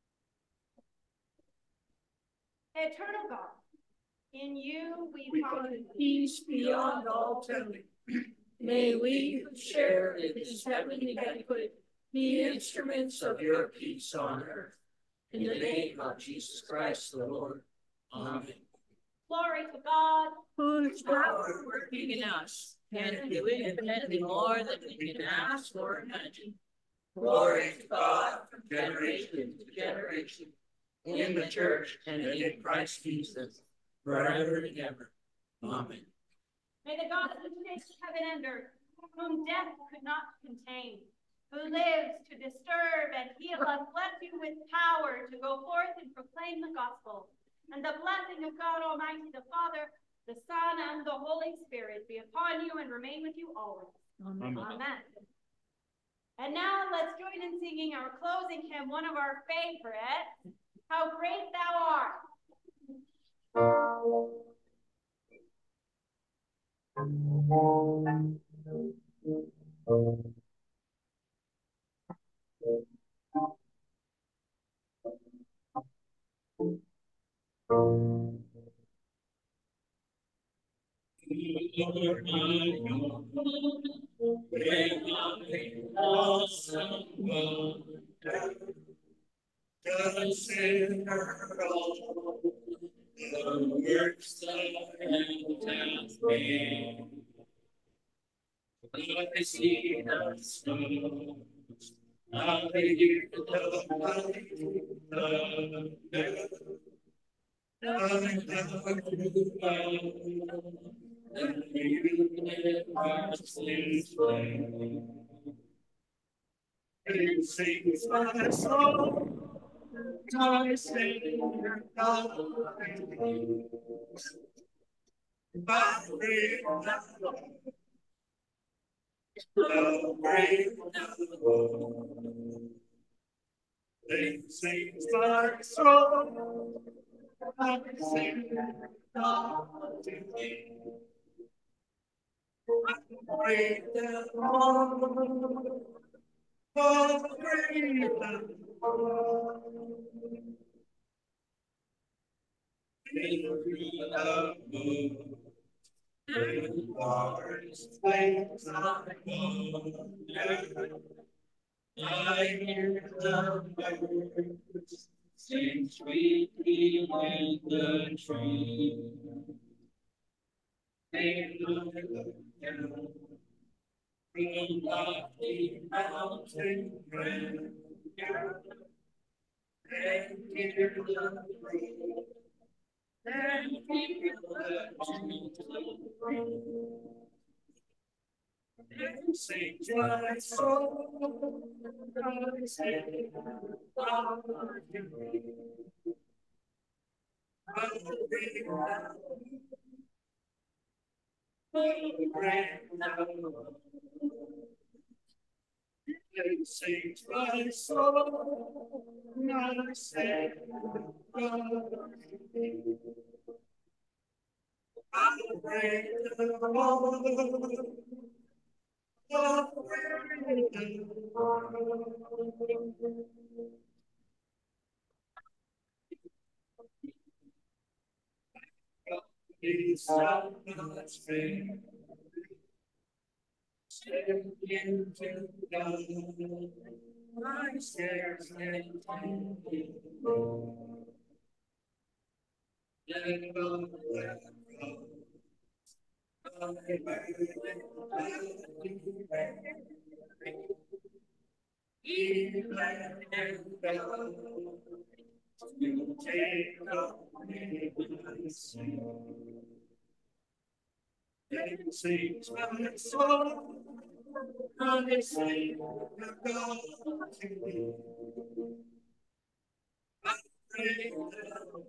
Eternal God, in you we find Peace beyond all telling. May we who share in this heavenly banquet be instruments of your peace on earth. In the name of Jesus Christ the Lord. Amen. Glory to God, Whose power working in us can do infinitely more than we can ask or imagine. Glory to God from generation to generation, in the church and in Christ Jesus, forever and ever. Amen. may the God who creates heaven and earth, whom death could not contain, who lives to disturb and heal us, bless you with power to go forth and proclaim the gospel. And the blessing of God Almighty, the Father, the Son, and the Holy Spirit be upon you and remain with you always. Amen. Amen. And now let's join in singing our closing hymn, one of our favorites, How Great Thou Art. The sinner all the works thy hand hath made. I see the stars, I hear the mighty thunder. I know the universe is flame. It sings my soul, my Savior God. How great thou art, how great thou art. It sings my soul, my Savior God to thee. How great thou art, how great thou art. Every moon and stars flames of wonder. I hear the birds sing sweetly in the tree. They look down from lofty mountain grandeur and hear the brook and hear the gentle breeze. And sings my soul, I say, Lord, and sings my soul, I say, Lord, I'll bring the Lord. It's not Spain. Step into God. My stairs and let go, let go. You take up my sin. And sings my soul, I sing the God to me. I pray now,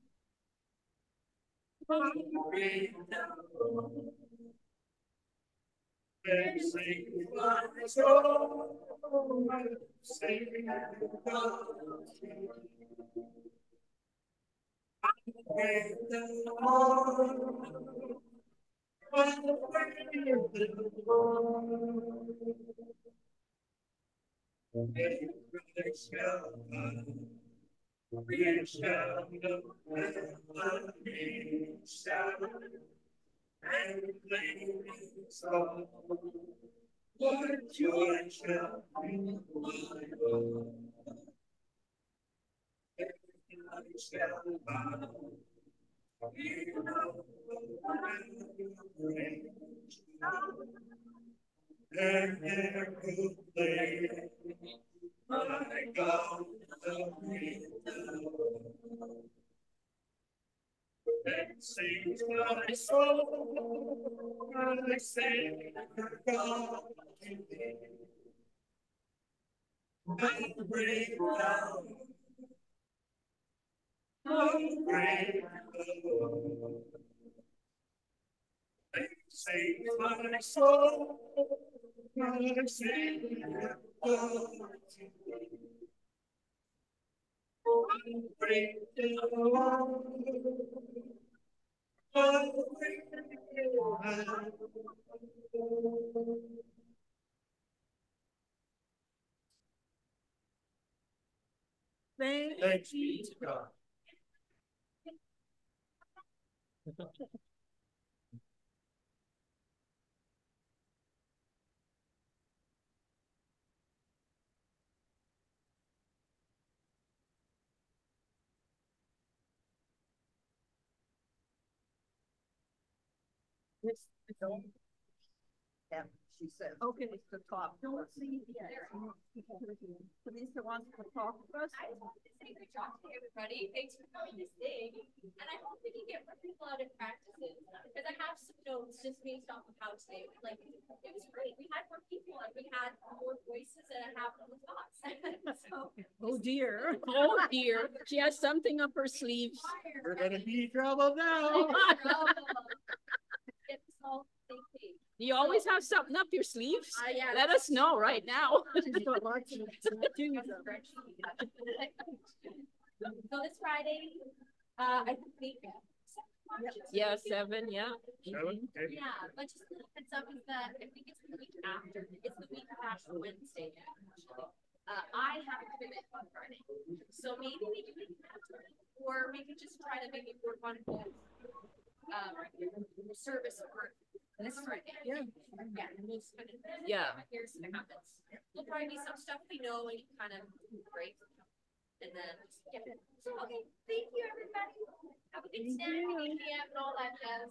I pray now. And sing my soul, I sing the God to me. I pray now. What joy shall be my own. And there will play my God the window. And sings my soul, I sing the God to thee. I break down, I break down. And sings my soul, I sing the God to thee. I break down. Thanks be to God. Yeah, she says. Okay, it's the top. Don't see yet. Teresa wants to talk to us. I just wanted to say good job to everybody. Thanks for coming to sing. And I hope that you get more people out of practices. Because I have some notes just based off of how today was. Like, it was great. We had more people and we had more voices and I have more thoughts. So, Oh dear. Oh dear. She has something up her sleeves. We're gonna be in trouble now. get this all same page. You always have something up your sleeves? Yeah. Let us know right now. So this Friday, I think Yeah, 7, yeah. Yeah, but just a heads up is that I think it's the week after. It's the week after Wednesday. I have a commitment on Friday, so maybe we can make it after, or we could just try to maybe work on both service work this Friday. Yeah, and we'll spend it. Yeah. Here's what happens. There'll probably be some stuff we know and kind of break. And then, yeah. So, okay, thank you, everybody. Have a good snack, and all that jazz.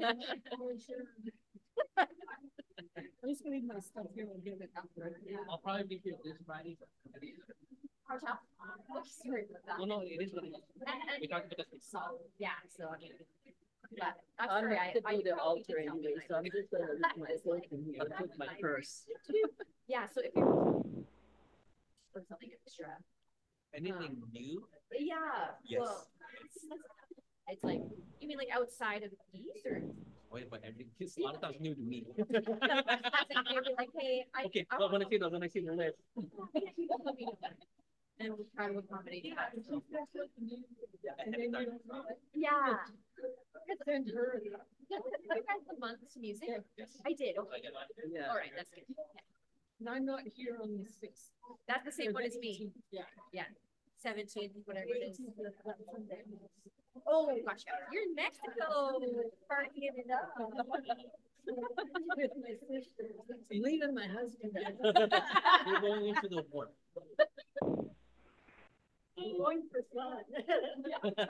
I'm just gonna leave my stuff here and give it after. I'll probably be here this Friday. Hard top. Oh, sorry about that. No, it is what it is. We talked about this. So, yeah, so. But I'm I'm sorry, not to I do the probably altar did tell me anyway, so I'm just gonna leave my book in here, put my purse. Yeah, so if you're or something extra. Anything new? Yeah, Yes. well, it's like, you mean like outside of these or? Wait, but everything is a lot of stuff new to me. You'd be like, hey, Okay, I well, when I see the list. let me know that. And we'll try to accommodate that. Yeah. You guys the month's music? I did, okay. Yeah. All right, that's good. And I'm not here on the sixth. That's the same one as me. Yeah. Yeah, 17th, whatever it is. Oh, gosh, you're in Mexico. Partying it up. With my sister. I'm leaving my husband. You're going into the war. I'm going for fun.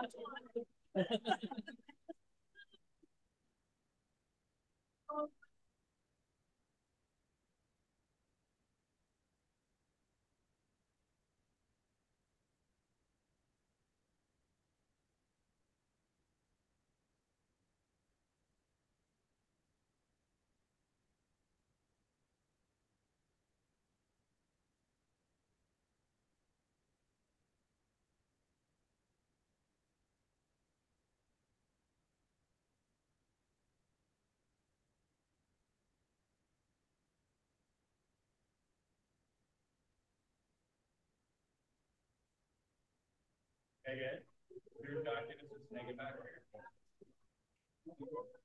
Hey, your documents, just hang it back here.